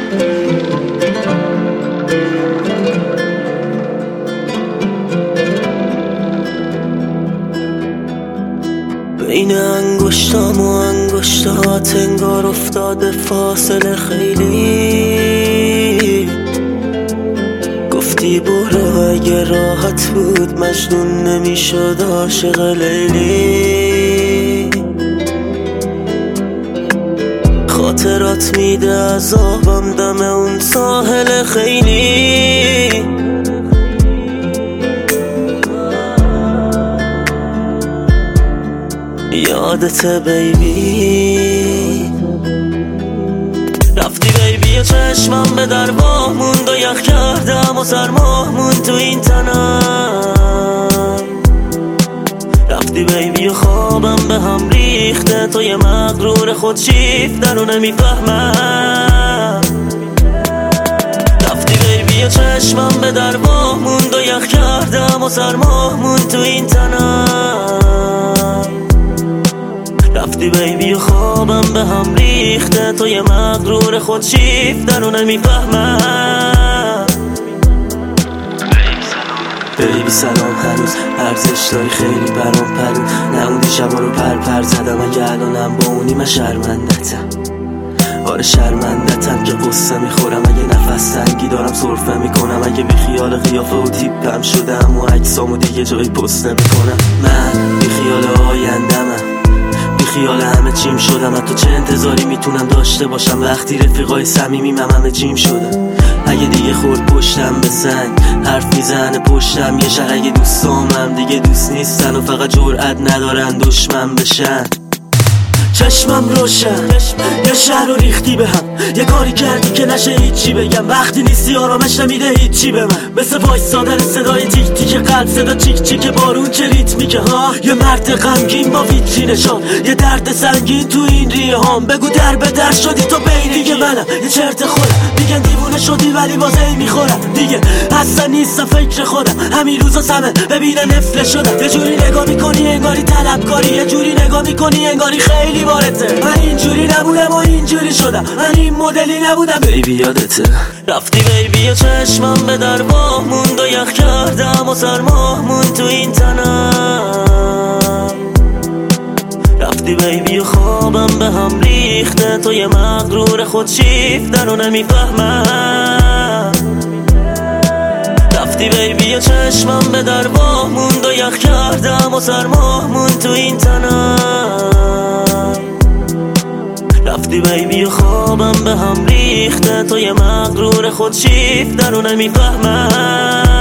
بین انگشتام و انگشتات انگار افتاده فاصله خیلی. گفتی برو اگه راحت بود مجنون نمیشد عاشق لیلی. خاطرات میده عذابم دم اون ساحل خیلی. یادته بیبی، رفتی بیبی و چشمم به درباه موند و یخ کردم و سرماه موند تو این تنم. رفتی بیبی و خوابم به هم ریخته، تو یه مغرور خودشیفته رو نمیفهمم. رفتی بیبی و چشمم به درباه موند و یخ کردم و سرماه موند تو این تنم. رفتی بیبی و خوابم به هم ریخته، تو یه مغرور خودشیفته رو نمیفهمم. بیبی سلام، هنوز ارزش داری خیلی برام پرون. نه اون دیشبا رو پر زدم، اگه الانم با اونی من شرمندتم. آره شرمندتم که قصه میخورم، اگه نفس تنگی دارم سرفه میکنم، اگه بی خیال قیافه و تیپم شدم و عکسامو دیگه جایی پست نمیکنم. من بی خیال آیندمم، بی خیال همه چیم شدم. حتی چه انتظاری میتونم داشته باشم وقتی رفیقای صمیمیم همه جیم شدم. اگه دیگه خورد پشتم به سنگ، حرف میزنه پشتم یه شهر. اگه دوستامم دیگه دوست نیستن و فقط جرأت ندارن دشمن بشن. چشمم روشن، یه شهر رو ریختی به هم، یه کاری کردی که نشه هیچی بگم. وقتی نیستی آرامش نمیده هیچی به من، مثل وایسادن صدای تیک تیک قلب، صدا چیک چیک بارون که ریتمیکه ها. یه مرد غمگین با ویترینشان، یه درد سنگین تو این ریه هام. بگو در به در شدی تو بین دیگه منم یه چرت خودم. میگن دیوونه شدی ولی بازه میخورم دیگه، اصلا نیستم فکر خودم. همین روزا سمه ببینه نفله شدم. یه جوری نگاه میکنی انگاری طلبکاری، یه جوری نگاه میکنی انگاری خیلی بارته. من اینجوری نبودم و اینجوری شدم، من این مدلی نبودم. بیبی یادته رفتی بیبی و چشمم به درباه موند و یخ کردم و سرماه موند تو این تنم. رفتی بیبی و خوابم به هم ریخته، تو یه مغرور خودشیفته رو نمیفهمم. رفتی بیبی و چشمم به درباه موند و یخ کردم و سرماه موند تو این تنم. رفتی بیبی و خوابم به هم ریخته، تو یه مغرور خودشیفته رو نمیفهمم.